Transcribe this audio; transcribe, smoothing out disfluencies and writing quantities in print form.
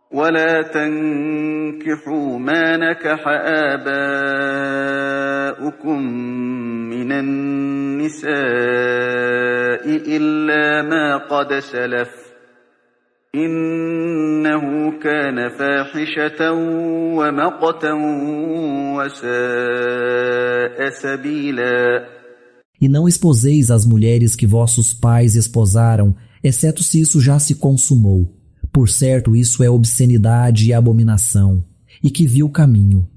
ولا تنكحوا ما نكح آباؤكم من النساء إلا ما قد سلف إنه كان فاحشة ومقتا وساء سبيلا. E não esposeis as mulheres que vossos pais esposaram, exceto se isso já se consumou. Por certo, isso é obscenidade e abominação, e que vil caminho.